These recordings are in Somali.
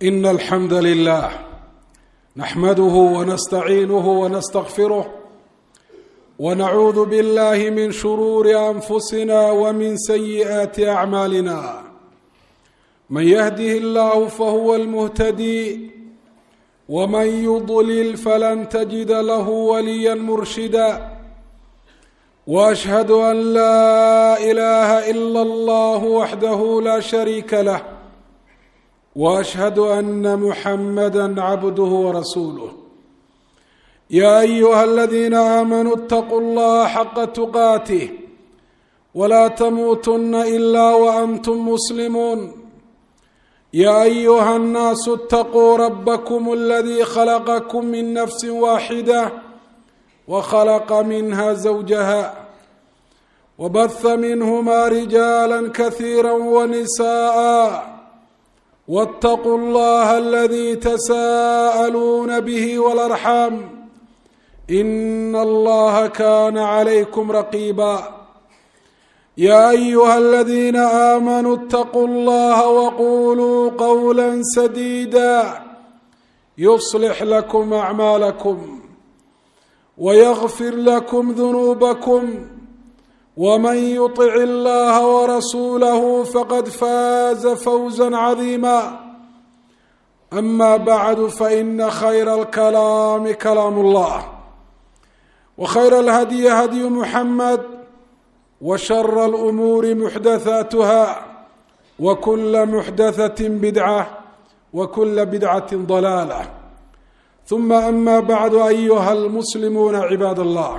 إن الحمد لله نحمده ونستعينه ونستغفره ونعوذ بالله من شرور أنفسنا ومن سيئات أعمالنا من يهده الله فهو المهتدي ومن يضلل فلن تجد له وليا مرشدا وأشهد أن لا إله إلا الله وحده لا شريك له وأشهد أن محمدا عبده ورسوله يا أيها الذين آمنوا اتقوا الله حق تقاته ولا تموتن إلا وأنتم مسلمون يا أيها الناس اتقوا ربكم الذي خلقكم من نفس واحدة وخلق منها زوجها وبث منهما رجالا كثيرا ونساء واتقوا الله الذي تساءلون به والأرحام إن الله كان عليكم رقيبا يا أيها الذين آمنوا اتقوا الله وقولوا قولا سديدا يصلح لكم أعمالكم ويغفر لكم ذنوبكم ومن يطع الله ورسوله فقد فاز فوزا عظيما أما بعد فإن خير الكلام كلام الله وخير الهدي هدي محمد وشر الأمور محدثاتها وكل محدثة بدعة وكل بدعة ضلالة ثم أما بعد أيها المسلمون عباد الله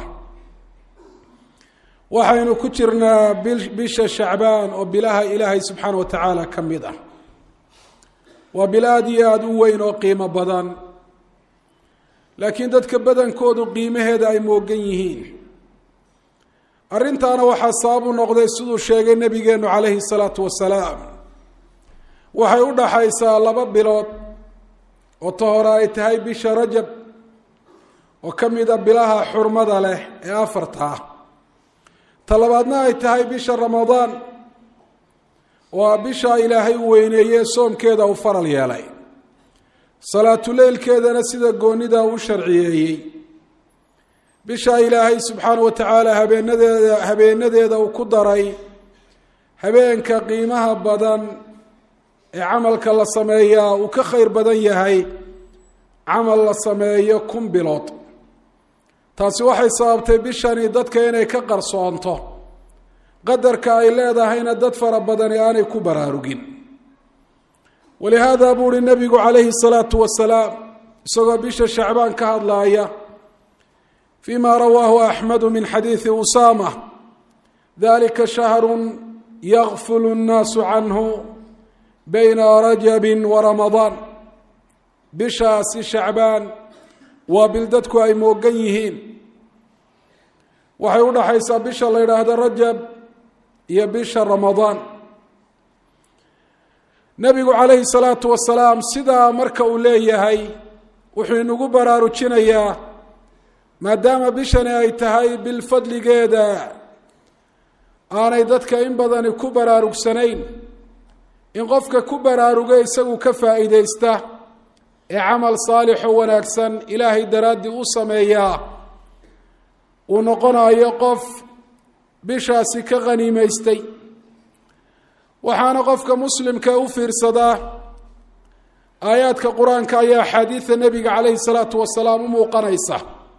waxaynu ku jirnaa bisha shacbaan oo bilaha ilaahay subxaana wa tacaala ka mid ah waa bil aad iyo aada u weyn oo qiimo badan laakiin dadka badankoodu qiimaheeda ay moogan yihiin arrintaana waxaa sabab u noqday siduu sheegay nebigeennu calayhi salaatu wasalaam waxay u dhaxaysaa 2 bilood oo ta hore ay tahay bisha rajab oo ka mid a bilaha xurmada leh ee afarta ah talabaadna ay tahay bisha ramadaan waa bisha ilaahay u weyneeyey soomkeeda u faral yeelay salaatuleylkeedana sida goonida u sharciyeeyey bisha ilaahay subxaanahu wa tacaala habeenadeeda uu ku daray habeenka qiimaha badan ee camalka la sameeyaa uu ka khayr badan yahay camal la sameeyo 1,000 bilood taasi waxay sababtay bishani dadka inay ka qarsoonto qadarka ay leedahayna dad fara badan aanay ku baraarugin walihaada buuri nabigu calayhi salaatu wasalaam isagoo bisha shacbaan ka hadlaaya فيما رواه أحمد من حديث أسامة ذلك شهر يغفل الناس عنه بين رجب ورمضان بشاس شعبان وبلدتك أي موقيهين وحيونا حيث بشا الله هذا رجب يا بشا رمضان نبي عليه الصلاة والسلام سيدا مركا أوليه وحين قبرارو تشينيا ما دام بشنا أي تهاي بالفضل قيدا أنا يدتك إن بدني كبرارو سنين إن غفك كبرارو قيسو كفائدة استه عمل صالح وناكسن إلهي درادي وصميا ونقنا يقف بشاسي كغنيمة استي وحان قفك مسلم كأوفر صدا آيات كقرآن كآية حديث النبي عليه الصلاة والسلام موقنيسة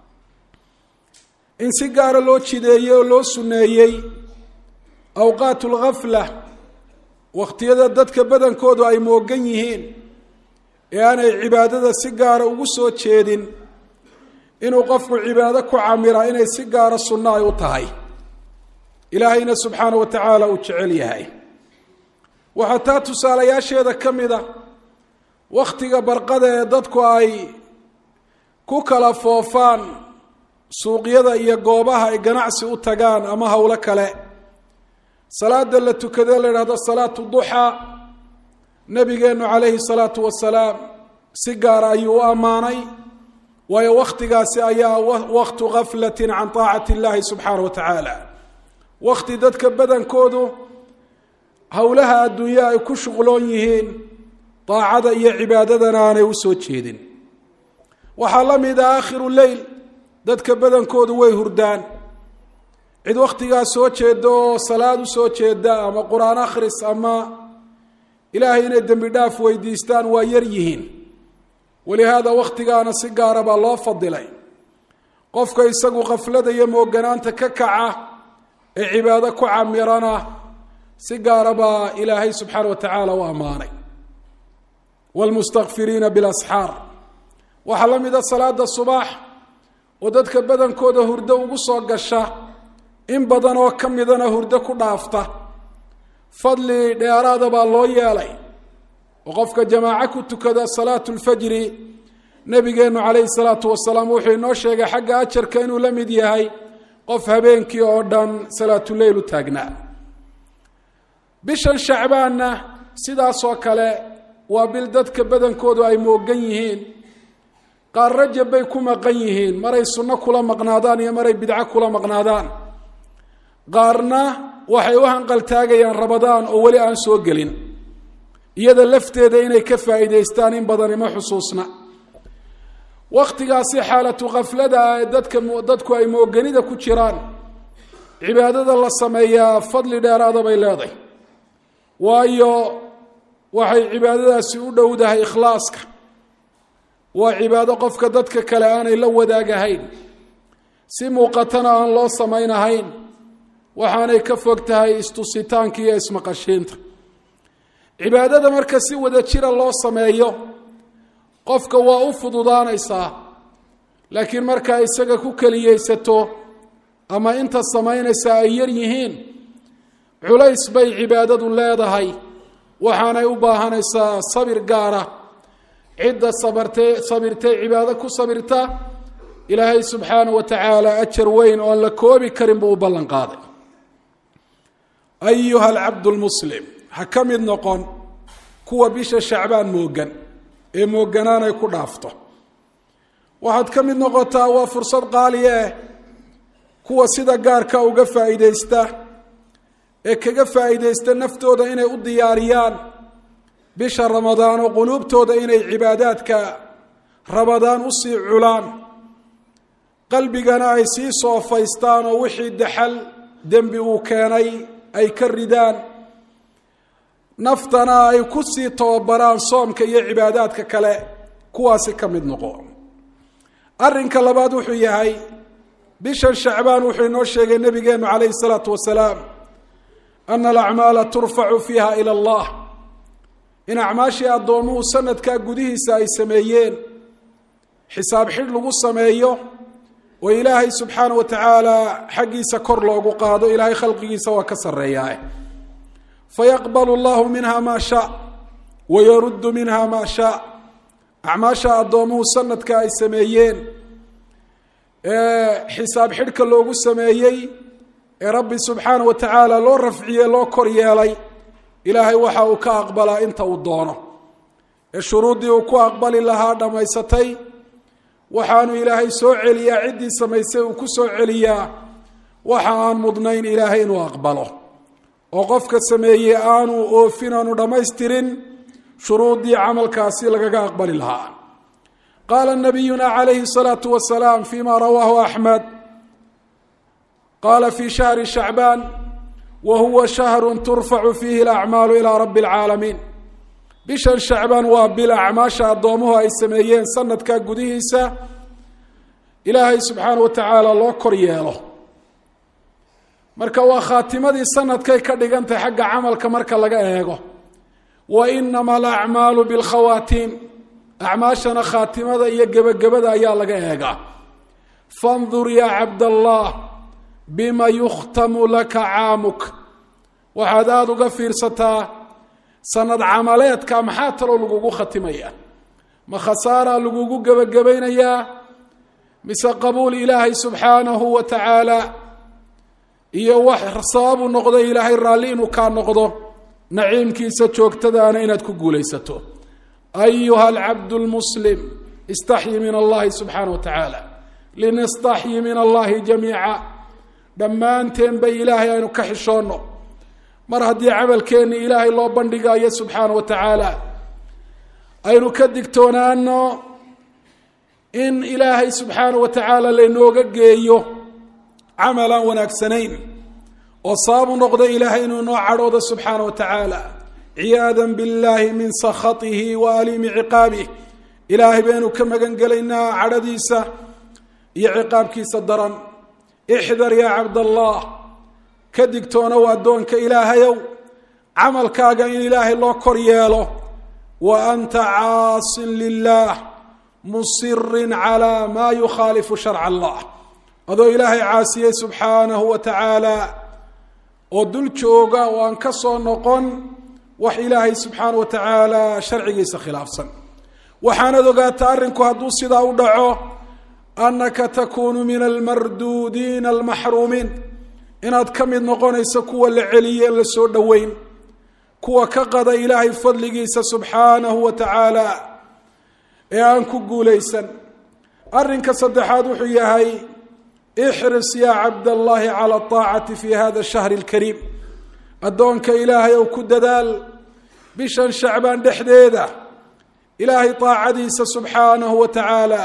إن سيقار لو تشيدي لو سنيي أوقات الغفلة وقت يددك بدن كودو أي موقنيهين aanay cibaadada si gaara ugu soo jeedin inuu qofku cibaado ku camira inay si gaara sunna ay u tahay ilaahayna subxaanahu wa tacaala uu jecel yahay waxa taa tusaalayaasheeda ka mida wakhtiga barqada ee dadku ay ku kala foofaan suuqyada iyo goobaha ay ganacsi u tagaan ama hawlo kale salaada la tukado la yiraahdo salaatu duha nabigeenu calayhi salaatu wasalaam si gaar ayuu u ammaanay waayo wakhtigaasi ayaa waqtu ghaflatin can taacati illaahi subxaanahu wa tacaala wakhti dadka badankoodu howlaha adduunya ay ku shuqloon yihiin daacada iyo cibaadadana aanay u soo jeedin. waxaa la mid ah aakhiru leyl, dadka badankoodu way hurdaan. cid wakhtigaas soo jeeda oo salaad u soo jeeda ama qur-aan akhris ama ilaahay inay dembi dhaaf weydiistaan waa yar yihiin. walihaada wakhtigaana si gaara baa loo fadilay. qofka isagu khaflada iyo mooganaanta ka kaca ee cibaado ku camirana si gaara baa ilaahay subxaana wa tacaala u ammaanay. waalmustakfiriina bilasxaar, waxaa la mid a salaada subax oo dadka badankooda hurdo ugu soo gasha, in badan oo ka midana hurdo ku dhaafta. fadli dheeraada baa loo yeelay oo qofka jamaaco ku tukada salaatu lfajri, nabigeenu calayhi salaatu wasalaam wuxuu inoo sheegay xagga ajarka inuu la mid yahay qof habeenkii oo dhan salaatuleyl u taagnaa. bishan shacbaanna sidaasoo kale waa bil dadka badankoodu ay moogan yihiin. qaar rajab bay ku maqan yihiin, maray sunno kula maqnaadaan iyo maray bidco kula maqnaadaan. qaarna waxay u hanqaltaagayaan ramadaan oo weli aan soo gelin. iyada lafteeda inay ka faa'iidaystaan in badani ma xusuusna. wakhtigaasi xaalatu khaflada ah ee dadku ay mooganida ku jiraan, cibaadada la sameeyaa fadli dheeraada bay leedahay. waayo waxay cibaadadaasi u dhowdahay ikhlaaska. waa cibaado qofka dadka kale aanay la wadaagahayn, si muuqatana aan loo samaynahayn, waxaanay ka fog tahay istusitaanka iyo ismaqashiinta. cibaadada marka si wada jira loo sameeyo qofka waa u fududaanaysaa, laakiin markaa isaga ku keliyeysato ama inta samaynaysa ay yar yihiin, culays bay cibaadadu leedahay, waxaanay u baahanaysaa sabir gaara. cidda sabirtay cibaado ku sabirta, ilaahay subxaanahu wa tacaala ajar weyn oon la koobi karin buu u ballan qaaday. ayuha alcabdu lmuslim, ha ka mid noqon kuwa bisha shacbaan moogan ee mooganaan ay ku dhaafto. waxaad ka mid noqotaa, waa fursad qaali ah, kuwa sida gaarka uga faa'iidaysta ee kaga faa'iidaysta naftooda inay u diyaariyaan bisha ramadaan oo quluubtooda inay cibaadaadka ramadaan usii culaan, qalbigana ay sii soofaystaan oo wixii daxal dembi uu keenay ay ka ridaan, naftana ay ku sii tababaraan soomka iyo cibaadaadka kale. kuwaasi ka mid noqo. arrinka labaad wuxuu yahay, bishan shacbaan wuxuu inoo sheegay nabigeenu calayhi salaatu wasalaam ana alacmaala turfacu fiiha ila allah, in acmaashii addoomuhu sanadkaa gudihiisa ay sameeyeen xisaab xidh lagu sameeyo oo ilaahay subxaana wa tacaala xaggiisa kor loogu qaado. ilaahay khalqigiisa waa ka sarreeyaa. fayaqbalu allahu minha maa shaa wayaruddu minha maa shaa. acmaasha addoomuhu sanadka ay sameeyeen ee xisaab xidhka loogu sameeyey ee rabbi subxaana wa tacaala loo rafciyey, loo kor yeelay, ilaahay waxa uu ka aqbalaa inta uu doono. ee shuruuddii uu ku aqbali lahaa dhammaysatay, waxaanu ilaahay soo celiyaa ciddii samaysay uu ku soo celiyaa waxa aan mudnayn ilaahay inuu aqbalo, oo qofka sameeyey aanu oofin, aanu dhammaystirin shuruuddii camalkaasi lagaga aqbali lahaa. qaala nabiyuna calayhi الsalaatu wasalaam fima rawaahu axmed, qaala fi shahri shacbaan wa huwa shahru turfacu fiihi alacmaalu ilaa rabbi اlcaalamiin. bishan shacbaan waa bil acmaasha addoomuhu ay sameeyeen sanadkaa gudihiisa ilaahay subxaana wa tacaala loo kor yeelo. marka waa khaatimadii sanadkay ka dhigantay xagga camalka marka laga eego. wa inama alacmaalu bilkhawaatiim, acmaashana khaatimada iyo gebagabada ayaa laga eegaa. fandur yaa cabdallah bima yukhtamu laka caamuk, waxaad aada uga fiirsataa sanad camaleedka maxaa taloo lagugu khatimaya. ma khasaaraa lagugu gebagabaynayaa, mise qabuul ilaahay subxaanahu wa tacaala iyo wax sababu noqdo ilaahay raalli inuu kaa noqdo, naciimkiisa joogtadaana inaad ku guulaysato. ayuha alcabdu lmuslim, istaxyi min allahi subxaana wa tacaala, linastaxyi min allahi jamiica. dhammaanteen bay ilaahay aynu ka xishoonno. mar haddii camalkeenni ilaahay loo bandhigayo subxaana wa tacaala, aynu ka digtoonaano in ilaahay subxaanahu wa tacaala laynooga geeyo camal aan wanaagsanayn oo sabab u noqda ilaahay inuu noo cadhoodo subxaanahu wa tacaala ciyaadan biاllahi min sakhatihi wa aliimi ciqaabih ilaahay baynu ka magan gelaynaa cadhadiisa iyo ciqaabkiisa daran ixdar yaa cabdallah ka digtoonow addoonka ilaahayow camalkaaga in ilaahay loo kor yeelo wa anta caasin lilah musirin calaa maa yukhaalifu sharca allah adoo ilaahay caasiyey subxaanahu wa tacaala oo dul jooga oo aan ka soo noqon wax ilaahay subxaanahu wa tacaala sharcigiisa khilaafsan waxaanad ogaataa arrinku hadduu sidaa u dhaco annaka takuunu min almarduudiina almaxruumiin inaad ka mid noqonayso kuwa la celiye la soo dhoweyn kuwa ka qada ilaahay fadligiisa subxaanahu wa tacaala ee aan ku guulaysan arrinka saddexaad wuxuu yahay ixris yaa cabdallaahi cala aacati fi hada shahri alkariim addoonka ilaahay ou ku dadaal bishan shacbaan dhexdeeda ilaahay taacadiisa subxaanahu wa tacaala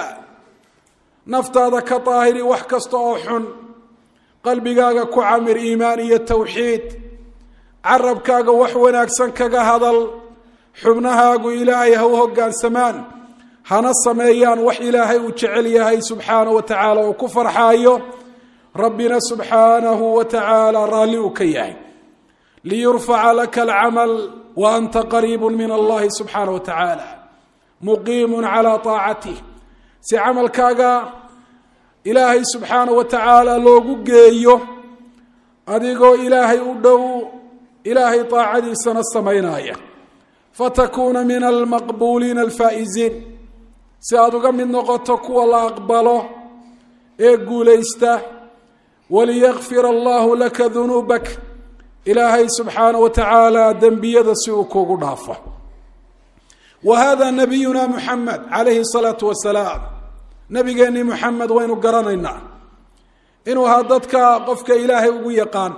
naftaada ka daahiri wax kasta oo xun qalbigaaga ku camir iimaan iyo tawxiid carabkaaga wax wanaagsan kaga hadal xubnahaagu ilaahay ha u hoggaansamaan hana sameeyaan wax ilaahay uu jecel yahay subxaanahu wa tacaala oo ku farxaayo rabbina subxaanahu wa tacaala raalli uu ka yahay liyurfaca laka alcamal wa anta qariibu min allahi subxaanahu wa tacaala muqiimun calaa taacatih si camalkaaga ilaahay subxaanahu wa tacaala loogu geeyo adigoo ilaahay u dhow ilaahay taacadiisana samaynaya fatakuuna min almaqbuuliina alfaa'iziin si aada uga mid noqoto kuwa la aqbalo ee guulaysta waliyakfir allahu laka dunuubak ilaahay subxaanahu wa tacaala dembiyada si uu kuugu dhaafo wa hada nabiyuna muxamed calayhi salaatu wasalaam nabigeennii muxamed waynu garanaynaa inuu ahaa dadka qofka ilaahay ugu yaqaan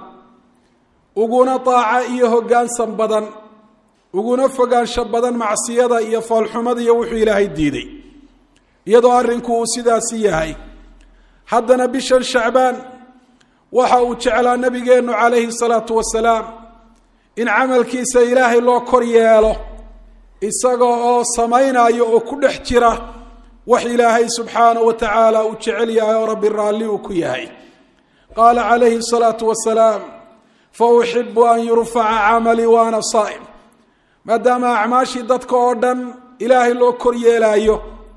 uguna daaca iyo hoggaansan badan uguna fogaansho badan macsiyada iyo foolxumada iyo wuxuu ilaahay diiday iyadoo arrinku uu sidaasi yahay haddana bishan shacbaan waxa uu jeclaa nabigeennu calayhi salaatu wasalaam in camalkiisa ilaahay loo kor yeelo isaga oo samaynayo oo ku dhex jira wax ilaahay subxaanahu wa tacaala uu jecel yahay oo rabbi raalli uu ku yahay qaala calayhi salaatu wasalaam fa uxibu an yurfaca camalii wa ana saa'im maadaama acmaashii dadka oo dhan ilaahay loo kor yeelaayo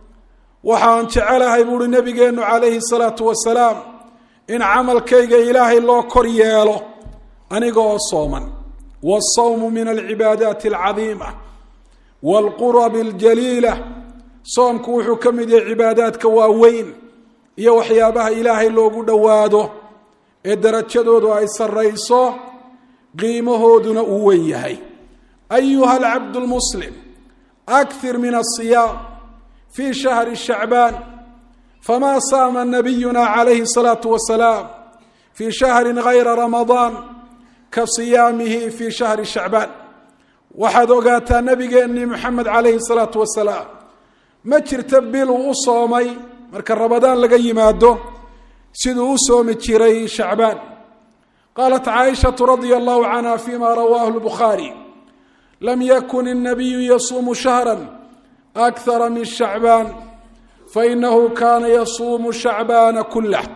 waxaan jecelahay buuhi nabigeennu calayhi salaatu wasalaam in camalkayga ilaahay loo kor yeelo aniga oo sooman waasawmu min alcibaadaati alcadiima waalqurabi aljaliila soomku wuxuu ka mid yahay cibaadaadka waaweyn iyo waxyaabaha ilaahay loogu dhowaado ee darajadoodu ay sarrayso qiimahooduna uu weyn yahay ayuha alcabdu lmuslim akthir min asiyaam fi shahri shacbaan fama saama nabiyuna calayhi salaatu wasalaam fi shahrin gayra ramadaan ka siyaamihi fi shahri shacbaan waxaad ogaataa nabigeennii moxamed calayhi salaatu wasalaam ma jirta bil uu u soomay marka ramadaan laga yimaado siduu u soomi jiray shacbaan qaalat caaishatu radia allahu canha fima rawaahu lbukhaari lam yakun الnabiyu yasuumu shahra akthara min shacbaan fainahu kaana yasuumu shacbaana kulah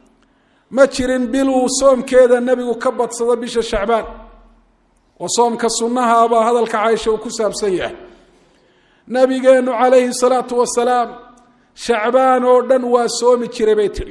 ma jirin bil uu soomkeeda nebigu ka badsado bisha shacbaan oo soomka sunnaha baa hadalka caaisha uu ku saabsan yahay nabigeennu calayhi salaatu wasalaam shacbaan oo dhan waa soomi jiray bay tihi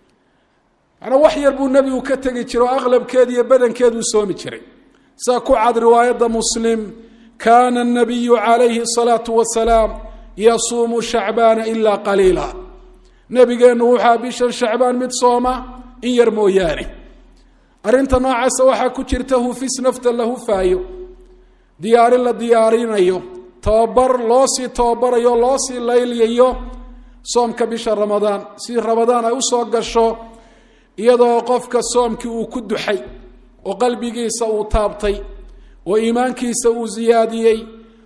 manaa wax yar buu nebigu ka tegi jiray oo aqlabkeeda iyo badankeeduu soomi jiray saa ku cad riwaayadda muslim kaana الnabiyu calayhi الsalaatu wasalaam yasuumu shacbaana ilaa qaliila nebigeennu wuxaa bishan shacbaan mid sooma in yar mooyaane arrinta noocaasa waxaa ku jirta hufis nafta la hufaayo diyaarin la diyaarinayo tababar loo sii tababarayo loo sii layliyayo soomka bisha ramadaan si ramadaan ay usoo gasho iyadoo qofka soomkii uu ku duxay oo qalbigiisa uu taabtay oo iimaankiisa uu siyaadiyey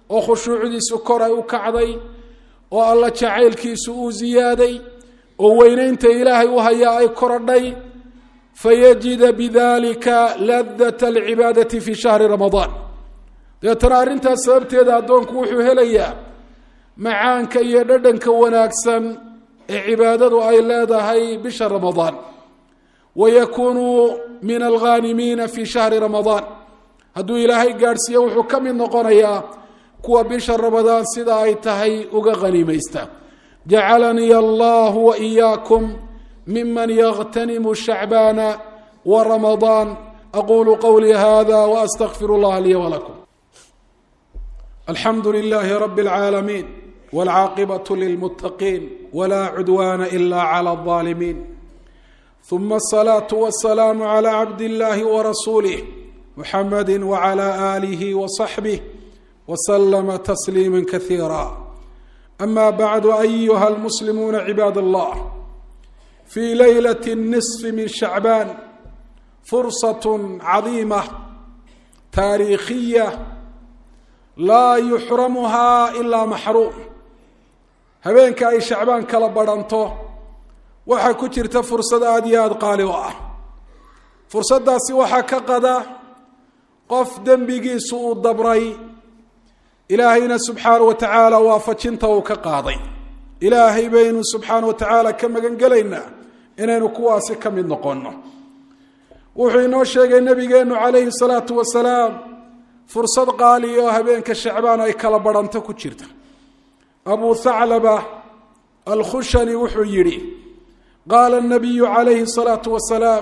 oo khushuucdiisu kor ay u kacday oo alla jacaylkiisu uu ziyaaday oo weynaynta ilaahay u haya ay korodhay fayajida bidalika ladata alcibaadati fi shahri ramadaan deetana arrintaas sababteeda addoonku wuxuu helayaa macaanka iyo dhadhanka wanaagsan ee cibaadadu ay leedahay bisha ramadaan wayakuunu min alghaanimiina fi shahri ramadaan hadduu ilaahay gaadhsiiyo wuxuu ka mid noqonayaa kuwa bisha ramadaan sida ay tahay uga haniimaysta jacalanii allahu waإiyaakum miman yغtanimu shacbaana waramadaan aqulu qawlii hada waastaqfir اllaha lii walakum alxamdu lilahi rabi اlcaalamiin wاlcaaqibaة lilmuttaqiin wla cudwana ila clى الظaalimiin ثuma الصlaaة والسlاam عlى cabd اllahi وrasuulih muxamadi وعlى آlih وصaxbih وسلم تسليما كثيرا أما بعد أيها المسلمون عباد الله في ليلة النصف من شعبان فرصة عظيمة تاريخية لا يحرمها إلا محروم هبينك أي شعبان كلا برانتو وحا كجرت فرصة آدياد قالوا فرصة داسي وحا كقدا قف دنبيقي سوء الضبري ilaahayna subxaanaه watacaala waafajinta uu ka qaaday ilaahay baynu subxaanaه watacaala ka magan gelaynaa inaynu kuwaasi ka mid noqonno wuxuu inoo sheegay nabigeenu calayhi الsalaaةu wasalaam fursad qaali oo habeenka shacbaan ay kala baranto ku jirta abu thaclaba alkhushani wuxuu yidhi qaala الnabiyu calayhi الsalaaةu wasalaam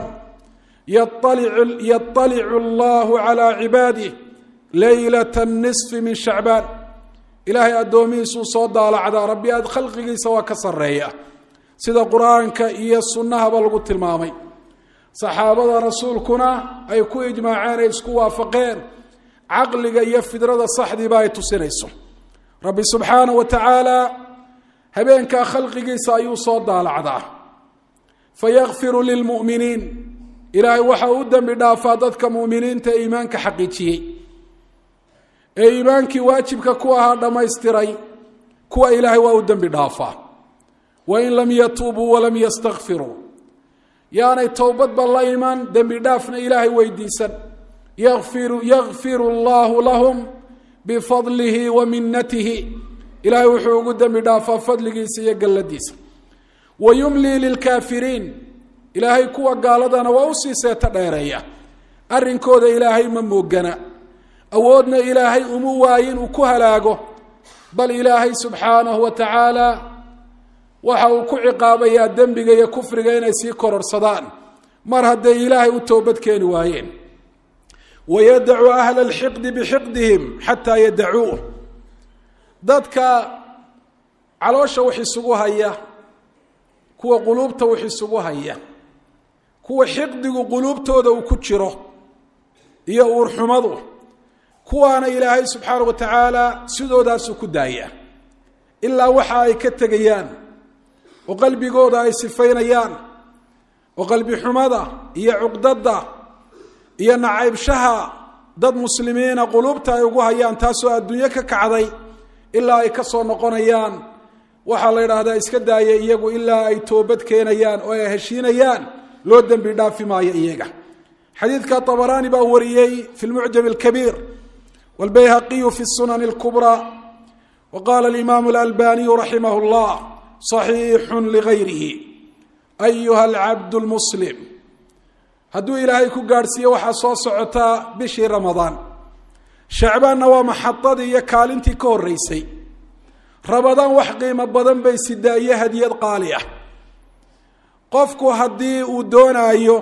yaطalicu allahu calى cibaadih laylat الnisfi min shacbaan ilaahay addoomihiisuu soo daalacdaa rabbi aad khalqigiisa waa ka sarreeya sida qur-aanka iyo sunnahaba lagu tilmaamay saxaabada rasuulkuna ay ku ijmaaceen ay isku waafaqeen caqliga iyo fidrada saxdiiba ay tusinayso rabbi subxaanaه wa tacaala habeenkaa khalqigiisa ayuu soo daalacdaa fayakfiru lilmu'miniin ilaahay waxa uu u dembi dhaafaa dadka mu'miniinta ee iimaanka xaqiijiyey ee iimaankii waajibka ku ahaa dhammaystiray kuwa ilaahay waa u dembi dhaafaa wain lam yatuubuu walam yastakfiruu yaanay towbadba la iman dembi dhaafna ilaahay weydiisan yakfiru allahu lahum bifadlihi wa minatihi ilaahay wuxuu ugu dembi dhaafaa fadligiisa iyo galladiisa wayumlii lilkaafiriin ilaahay kuwa gaaladana waa usii seeto dheereeya arrinkooda ilaahay ma moogana awoodna ilaahay uma waayin uu ku halaago bal ilaahay subxaanahu wa tacaala waxa uu ku ciqaabayaa dembiga iyo kufriga inay sii kororsadaan mar hadday ilaahay u toobad keeni waayeen wayadacu ahla alxiqdi bixiqdihim xataa yadacuuh dadka caloosha wax isugu haya kuwa quluubta wax isugu haya kuwa xiqdigu quluubtooda uu ku jiro iyo uurxumadu kuwaana ilaahay subxaanaه wa tacaala sidoodaasu ku daaya ilaa waxa ay ka tegayaan oo qalbigooda ay sifaynayaan oo qalbi xumada iyo cuqdada iyo nacaybshaha dad muslimiina quluubta ay ugu hayaan taasoo adduunyo ka kacday ilaa ay ka soo noqonayaan waxaa la yidhaahdaa iska daaya iyagu ilaa ay toobad keenayaan oo ay heshiinayaan loo dembi dhaafi maayo iyaga xadiidka طabaraani baa wariyey fi lmucjam اlkabiir والبyhaqي في السنن الكبرى وqال الإmام الألباني رحimه الله صحيiح لغayره أyهa العبد المسلم hadduu ilaahay ku gaadhsiiye waxaa soo socotaa bishii ramadaan shacbaanna waa maxadadii iyo kaalintii ka horeysay ramadaan wax qiimo badan bay sidaa iyo hadiyad qaali ah qofku haddii uu doonaayo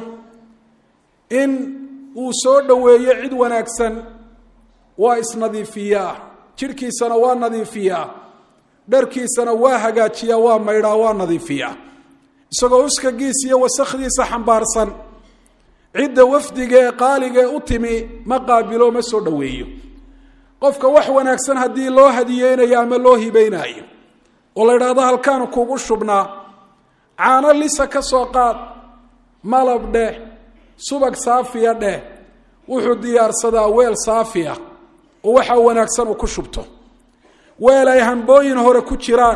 in uu soo dhoweeyo cid wanaagsan waa isnadiifiyaa jidhkiisana waa nadiifiyaa dharkiisana waa hagaajiyaa waa maydhaa waa nadiifiyaa isagoo uskagiisa iyo wasakdiisa xambaarsan cidda wafdiga ee qaaliga ee u timi ma qaabilo ma soo dhoweeyo qofka wax wanaagsan haddii loo hadiyeynayo ama loo hibeynaayo oo la idhaahdo halkaanu kugu shubnaa caano lisa ka soo qaad malab dheh subag saafiya dheh wuxuu diyaarsadaa weel saafiya oo waxa wanaagsan uu ku shubto weel ay hambooyin hore ku jiraan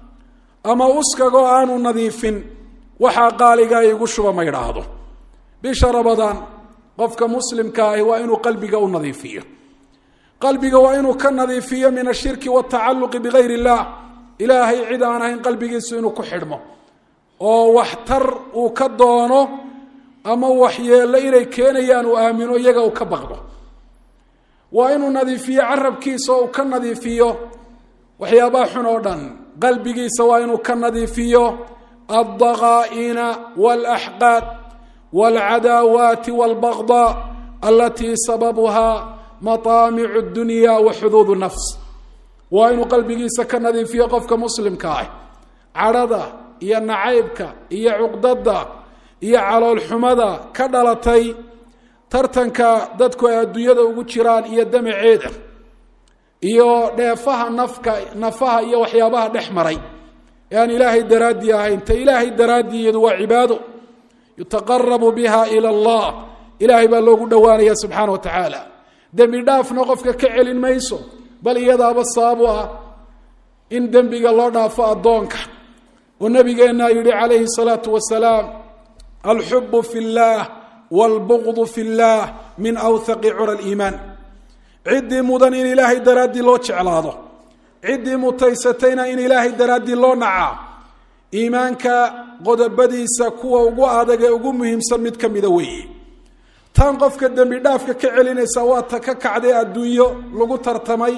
ama uskagoo aanu nadiifin waxaa qaaliga igu shuba ma idhaahdo. bisha Ramadaan qofka muslimka ah waa inuu qalbiga u nadiifiyo, qalbiga waa inuu ka nadiifiyo min ashirki watacalluqi bigayri illah, ilaahay cid aan ahayn qalbigiisu inuu ku xidhmo oo waxtar uu ka doono ama waxyeello inay keenayaan uu aamino iyaga uu ka baqdo. waa inuu nadiifiyo carabkiisa oo uu ka nadiifiyo waxyaabaha xun oo dhan, qalbigiisa waa inuu ka nadiifiyo aldaqaa'ina waalaxqaad waalcadaawaati waalbagdaa alatii sababuhaa mataamicu dunya wa xuduudu nafs. waa inuu qalbigiisa ka nadiifiyo qofka muslimka ah cadhada iyo nacaybka iyo cuqdada iyo caloolxumada ka dhalatay tartanka dadku ay adduunyada ugu jiraan iyo damaceeda iyo dheefaha nafaha iyo waxyaabaha dhex maray ee aan ilaahay daraaddii ahayn. ta ilaahay daraaddiiyadu waa cibaado yutaqarabu biha ila allah, ilaahay baa loogu dhowaanaya subxaana wa tacaala. dembi dhaafna qofka ka celin mayso, bal iyadaaba sababu ah in dembiga loo dhaafo addoonka. oo nabigeenna yidhi calayhi salaatu wasalaam alxubu fi اllah wاlbugdu fi اllah min awthaqi cura اliimaan. ciddii mudan in ilaahay daraaddii loo jeclaado, ciddii mutaysatayna in ilaahay daraaddii loo nacaa, iimaanka qodobadiisa kuwa ugu adag ee ugu muhiimsan mid ka mida weeye. tan qofka dembi dhaafka ka celinaysa waa ta ka kacday adduunyo lagu tartamay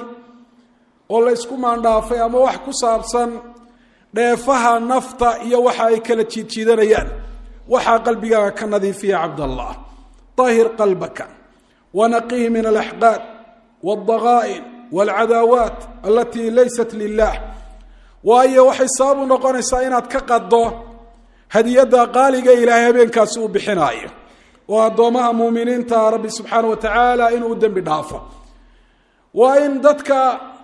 oo la isku maandhaafay ama wax ku saabsan dheefaha nafta iyo waxa ay kala jiidjiidanayaan. waxaa qalbigaaga ka nadiifiya cabdallah. طahir qalbaka wanaqihi min alaxqaad wاldaqaa'in wاlcadaawaat alatii laysat lilah. waayo waxay sabab u noqonaysaa inaad ka qaddo hadiyadda qaaliga ilaahay habeenkaasi uu bixinaayo oo addoomaha muuminiinta rabbi subxaana wa tacaala inuu dembi dhaafo. waa in dadka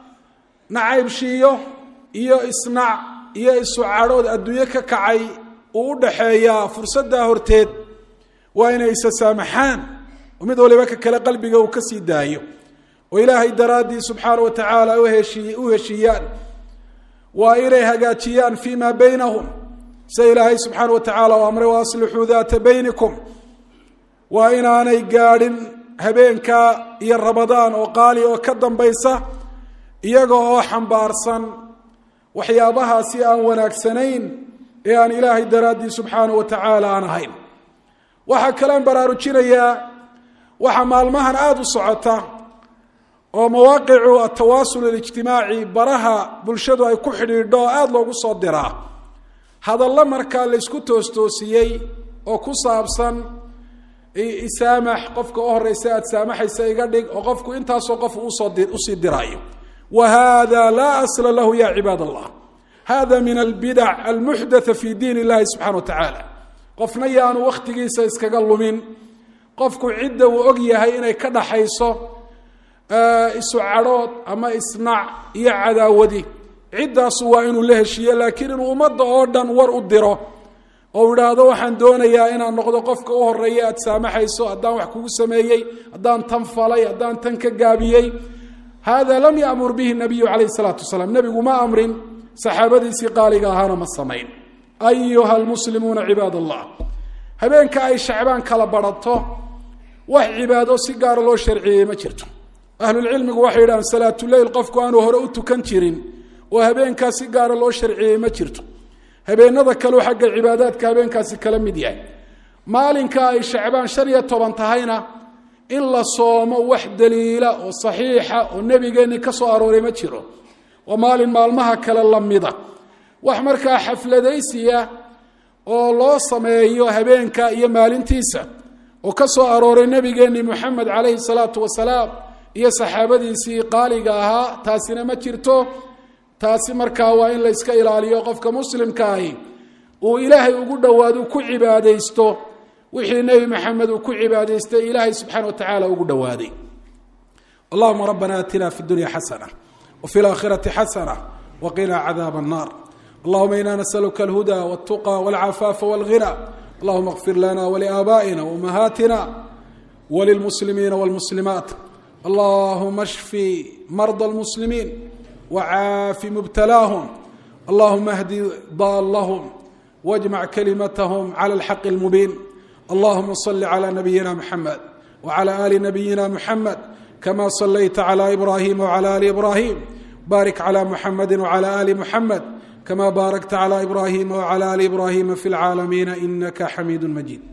nacaybshiiyo iyo isnac iyo isu cadhood adduunyo ka kacay uu u dhaxeeyaa fursaddaa horteed. waa inay isa saamaxaan oo mid waliba ka kale qalbiga uu ka sii daayo oo ilaahay daraaddii subxaana wa tacaala u heshiiyaan. waa inay hagaajiyaan fii maa baynahum, sida ilaahay subxaana wa tacaala u amray waaslixuu daata baynikum. waa inaanay gaadhin habeenka iyo Ramadaan oo qaali oo ka dambaysa iyaga oo xambaarsan waxyaabahaasi aan wanaagsanayn ee aan ilaahay daraaddii subxaana wa tacaala aan ahayn. waxaa kalean baraarujinayaa waxa maalmahan aada u socota oo mawaaqicu atawaasul alijtimaaci baraha bulshadu ay ku xidhiidho oo aada loogu soo diraa hadallo markaa laysku toostoosiyey oo ku saabsan isaamax, qofka u horeysa aada saamaxaysa iga dhig, oo qofku intaasoo qof usii diraayo. wa hada laa asla lahu ya cibaad allah. hada min albidac almuxdatha fi diin illahi subxana wa tacaala. qofna yaanu wakhtigiisa iskaga lumin. qofku cidda uu og yahay inay ka dhaxayso isu cadhood ama isnac iyo cadaawadi, ciddaasu waa inuu la heshiiyo. laakiin inuu ummadda oo dhan war u diro oo idhaahdo waxaan doonayaa inaan noqdo qofka u horeeya aada saamaxayso, haddaan wax kugu sameeyey, haddaan tan falay, haddaan tan ka gaabiyey. hada lam ya'mur bihi nabiyu calayhi salaatu wasalaam. nebigu ma amrin, saxaabadiisii qaaliga ahaana ma samayn. ayuha almuslimuuna cibaad allah, habeenka ay shacbaan kala barato wax cibaado si gaara loo sharciyey ma jirto. ahlulcilmigu waxay yidhahaan salaatuleyl qofku aanu hore u tukan jirin oo habeenkaa si gaara loo sharciyey ma jirto. habeenada kaleu xagga cibaadaadka habeenkaasi kala mid yahay. maalinka ay shacbaan 15 tahayna in la soomo wax daliila oo saxiixa oo nebigeenni ka soo arooray ma jiro. waa maalin maalmaha kale la mida. wax markaa xafladaysiya oo loo sameeyo habeenka iyo maalintiisa oo ka soo arooray nebigeenni moxamed calayhi salaatu wasalaam iyo saxaabadiisii qaaliga ahaa, taasina ma jirto. taasi markaa waa in la iska ilaaliyo. qofka muslimka ahi uu ilaahay ugu dhowaado ku cibaadaysto wixii nebi maxamed uu ku cibaadaystay ilaahay subxaana wa tacaala ugu dhowaaday. allahuma rabbana aatina fi dunya xasana wafi laakhirati xasana waqina cadaaba annar. allahuma ina nasaluka alhuda waltuqa walcafaafa walghina. allahuma اغfir lana waliaabaa'ina waumahaatina walilmuslimiina walmuslimaat. allahuma shfi marda almuslimiin وعاف مبتلاهم اللهم اهد ضالهم واجمع كلمتهم على الحق المبين اللهم صل على نبينا محمد وعلى آل نبينا محمد كما صليت على إبراهيم وعلى آل إبراهيم بارك على محمد وعلى آل محمد كما باركت على إبراهيم وعلى آل إبراهيم في العالمين إنك حميد مجيد